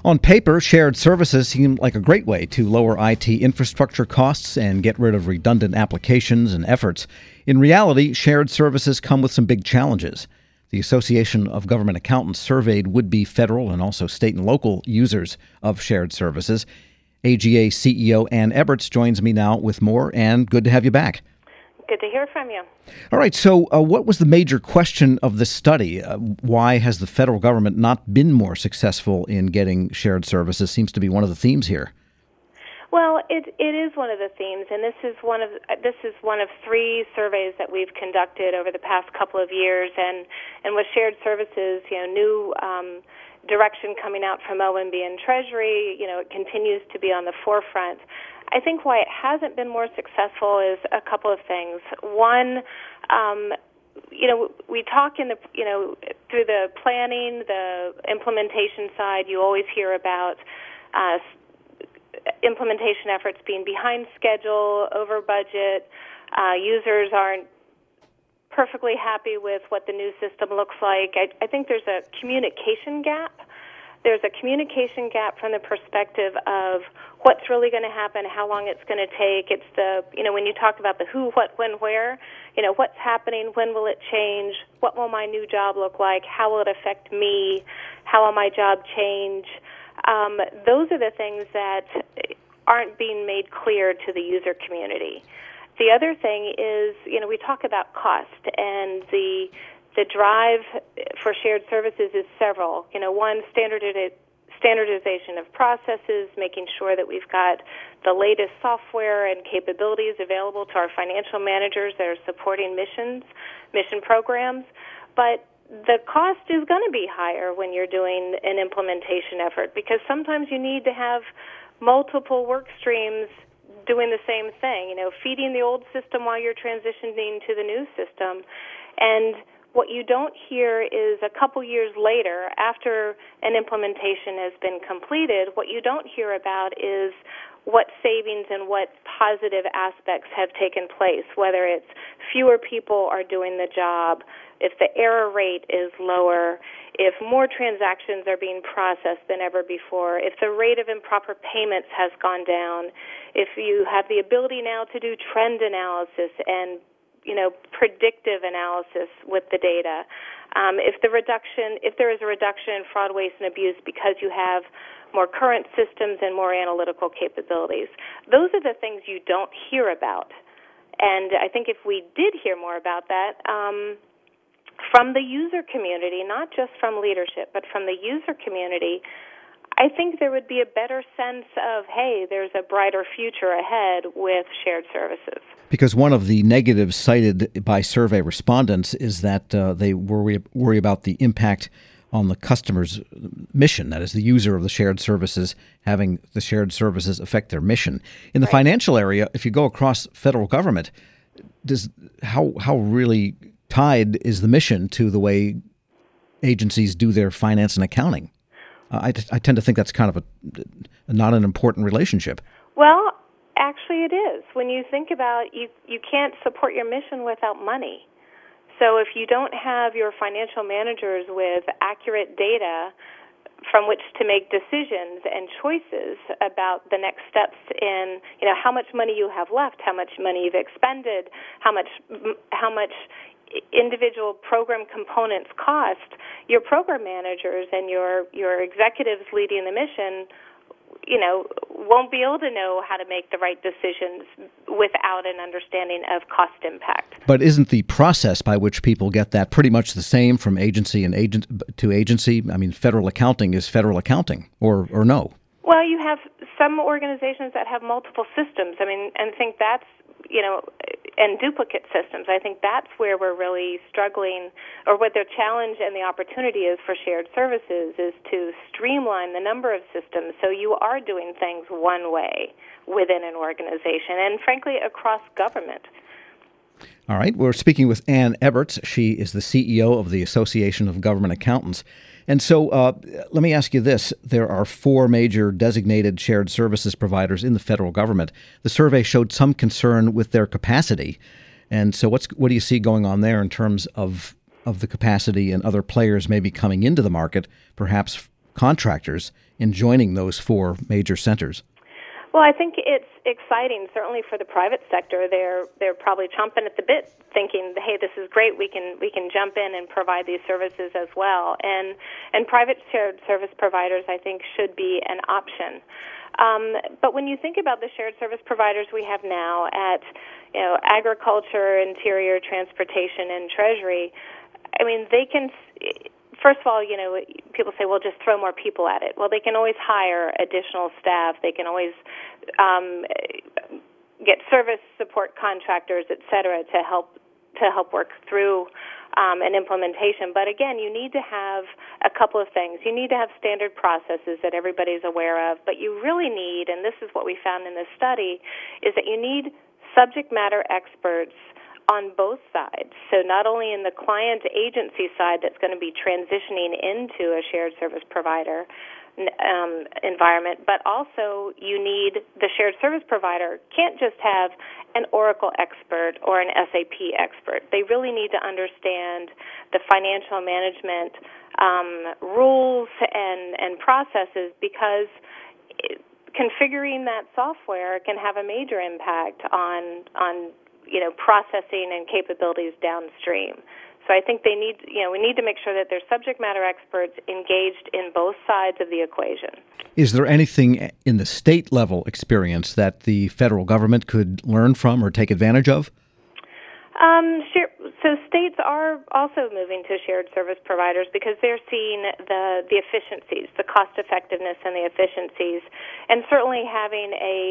On paper, shared services seem like a great way to lower IT infrastructure costs and get rid of redundant applications and efforts. In reality, shared services come with some big challenges. The Association of Government Accountants surveyed would-be federal and also state and local users of shared services. AGA CEO Ann Eberts joins me now with more. Ann, good to have you back. Good to hear from you. All right, so what was the major question of the study? Why has the federal government not been more successful in getting shared services? Seems to be one of the themes here. Well, it is one of the themes, and this is one of three surveys that we've conducted over the past couple of years. And with shared services, new direction coming out from OMB and Treasury, it continues to be on the forefront. I think why it hasn't been more successful is a couple of things. One, we talk through the planning, the implementation side, you always hear about implementation efforts being behind schedule, over budget. Users aren't perfectly happy with what the new system looks like. I think there's a communication gap. There's a communication gap from the perspective of what's really going to happen, how long it's going to take. It's when you talk about the who, what, when, where, what's happening, when will it change, what will my new job look like, how will it affect me, how will my job change. Those are the things that aren't being made clear to the user community. The other thing is, we talk about cost, and the drive for shared services is several. One, standardization of processes, making sure that we've got the latest software and capabilities available to our financial managers that are supporting mission programs. But the cost is going to be higher when you're doing an implementation effort, because sometimes you need to have multiple work streams doing the same thing, feeding the old system while you're transitioning to the new system. And what you don't hear is a couple years later, after an implementation has been completed, what you don't hear about is what savings and what positive aspects have taken place, whether it's fewer people are doing the job, if the error rate is lower, if more transactions are being processed than ever before, if the rate of improper payments has gone down, if you have the ability now to do trend analysis and predictive analysis with the data. If there is a reduction in fraud, waste, and abuse because you have more current systems and more analytical capabilities. Those are the things you don't hear about. And I think if we did hear more about that, from the user community, not just from leadership, but from the user community, I think there would be a better sense of, hey, there's a brighter future ahead with shared services. Because one of the negatives cited by survey respondents is that they worry about the impact on the customer's mission, that is, the user of the shared services, having the shared services affect their mission. In the financial area, if you go across federal government, how really tied is the mission to the way agencies do their finance and accounting? I tend to think that's kind of not an important relationship. Well, actually it is. When you think about you can't support your mission without money. So if you don't have your financial managers with accurate data from which to make decisions and choices about the next steps in, how much money you have left, how much money you've expended, how much individual program components cost, your program managers and your executives leading the mission, won't be able to know how to make the right decisions without an understanding of cost impact. But isn't the process by which people get that pretty much the same from agency to agency? I mean, federal accounting is federal accounting, or no? Well, you have some organizations that have multiple systems. And I think that's, and duplicate systems. I think that's where we're really struggling, or what their challenge and the opportunity is for shared services is to streamline the number of systems so you are doing things one way within an organization and, frankly, across government. All right. We're speaking with Ann Eberts. She is the CEO of the Association of Government Accountants. And so let me ask you this. There are 4 major designated shared services providers in the federal government. The survey showed some concern with their capacity. And so what do you see going on there in terms of the capacity and other players maybe coming into the market, perhaps contractors, in joining those four major centers? Well, I think it's exciting. Certainly for the private sector, they're probably chomping at the bit, thinking, "Hey, this is great. We can jump in and provide these services as well." And private shared service providers, I think, should be an option. But when you think about the shared service providers we have now at, agriculture, interior, transportation, and treasury, I mean, they can. First of all, people say, well, just throw more people at it. Well, they can always hire additional staff. They can always get service support contractors, et cetera, to help work through an implementation. But again, you need to have a couple of things. You need to have standard processes that everybody's aware of. But you really need, and this is what we found in this study, is that you need subject matter experts on both sides. So not only in the client agency side that's going to be transitioning into a shared service provider environment, but also you need the shared service provider can't just have an Oracle expert or an SAP expert. They really need to understand the financial management rules and processes, because configuring that software can have a major impact on processing and capabilities downstream. So I think we need to make sure that there's subject matter experts engaged in both sides of the equation. Is there anything in the state level experience that the federal government could learn from or take advantage of? So states are also moving to shared service providers because they're seeing the efficiencies, the cost effectiveness and the efficiencies, and certainly having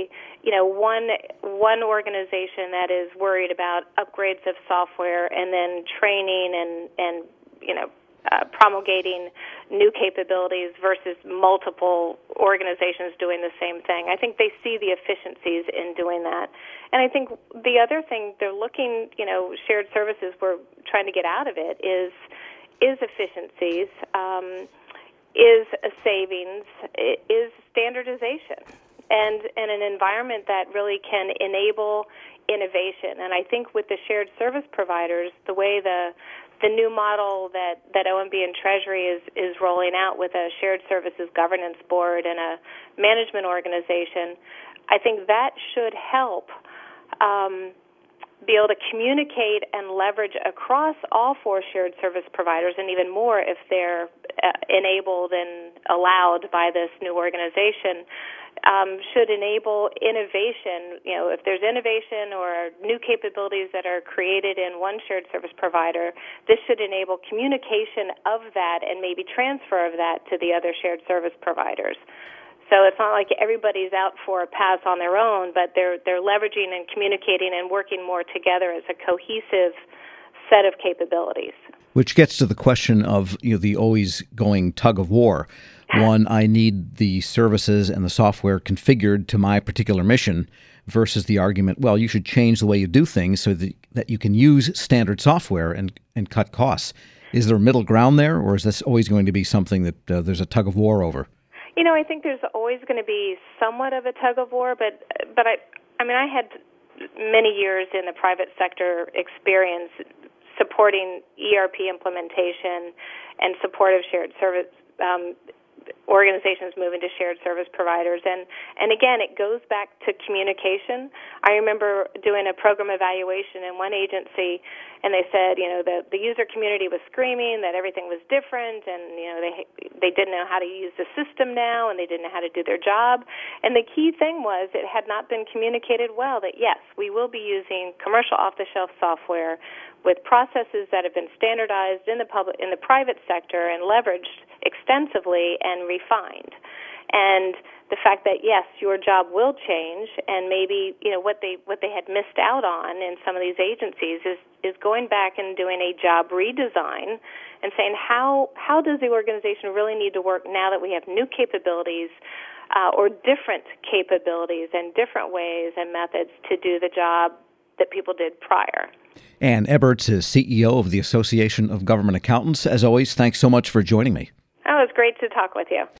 one organization that is worried about upgrades of software and then training and promulgating new capabilities versus multiple organizations doing the same thing. I think they see the efficiencies in doing that. And I think the other thing they're looking, shared services, we're trying to get out of it is efficiencies, is a savings, is standardization, and an environment that really can enable innovation. And I think with the shared service providers, the way the new model that OMB and Treasury is rolling out with a shared services governance board and a management organization, I think that should help be able to communicate and leverage across all four shared service providers, and even more if they're enabled and allowed by this new organization, should enable innovation. If there's innovation or new capabilities that are created in one shared service provider, this should enable communication of that and maybe transfer of that to the other shared service providers. So it's not like everybody's out for a pass on their own, but they're leveraging and communicating and working more together as a cohesive set of capabilities. Which gets to the question of the always going tug of war. One, I need the services and the software configured to my particular mission, versus the argument, well, you should change the way you do things so that you can use standard software and cut costs. Is there a middle ground there, or is this always going to be something that there's a tug of war over? I think there's always going to be somewhat of a tug of war, but I had many years in the private sector experience supporting ERP implementation and support of shared service organizations moving to shared service providers. And again, it goes back to communication. I remember doing a program evaluation in one agency, and they said, the user community was screaming that everything was different, and, they didn't know how to use the system now, and they didn't know how to do their job. And the key thing was it had not been communicated well that, yes, we will be using commercial off-the-shelf software with processes that have been standardized in the private sector and leveraged extensively and refined. And the fact that, yes, your job will change, and maybe what they had missed out on in some of these agencies is going back and doing a job redesign and saying how does the organization really need to work now that we have new capabilities or different capabilities and different ways and methods to do the job that people did prior. Ann Eberts is CEO of the Association of Government Accountants. As always, thanks so much for joining me. Oh, it was great to talk with you.